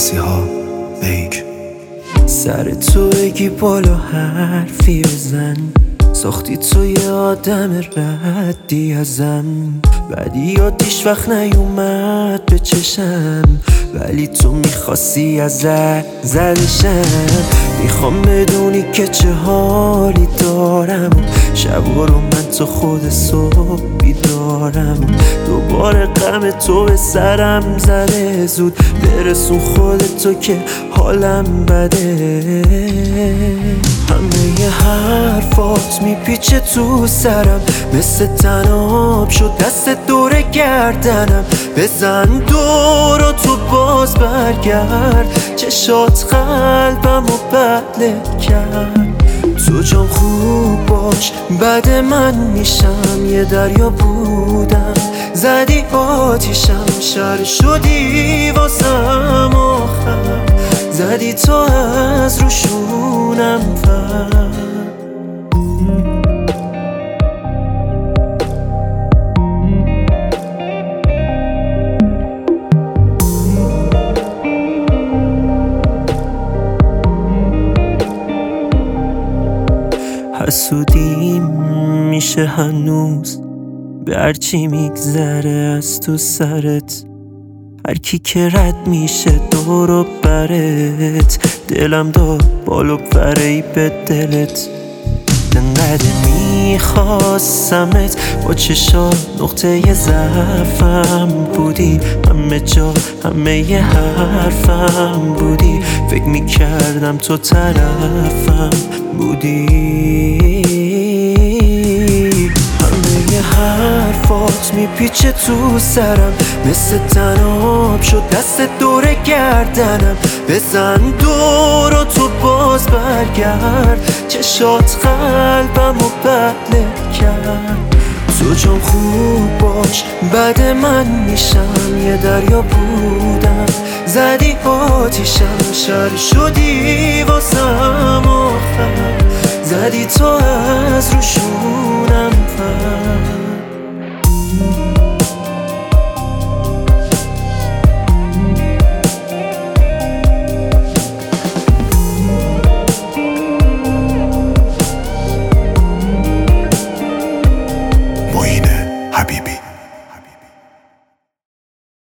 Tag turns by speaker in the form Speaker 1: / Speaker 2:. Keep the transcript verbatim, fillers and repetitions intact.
Speaker 1: مسیحا بیک.
Speaker 2: سر تو بگی بالا حرفی بزن، ساختی تو یه آدم ردی ازم، ولی یادیش وقت نیومد به چشم، ولی تو میخواستی از زدشم. میخوام بدونی که چه حالی دارم، شبا رو من تو خود صبح بیدارم، دوباره غم تو به سرم زده، زود برسون خودتو که حالم بده. همه ی حرفات میپیچه تو سرم، مثل تناب شد دست دور گردنم، بزن دور و تو باز برگرد، چشات قلبم و بدله کرد. تو جام خوب باش بعد من میشم، یه دریا بودم زدی آتیشم، شر شدی واسم آخر، زدی تو از روشونم پر. حسودیم میشه هنوز به هرچی میگذره از تو سرت، هر کی که رد میشه دور و برت، دلم داد بالو پره ای به دلت. انقدر میخواستمت با چشات نقطه ضعفم بودی، همه جا همه ی حرفم بودی، فکر میکردم تو طرفم بودی. همه ی حرفات میپیچه تو سرم، مثل تناب شد دست دور گردنم، بزن دور و تو باز برگرد، چشات قلبم و بدله کرد. تو جام خوب باش بعد من میشم، یه دریا بودم زدی آتیشم، شر شدی واسم آخر، زدی تو از روشونم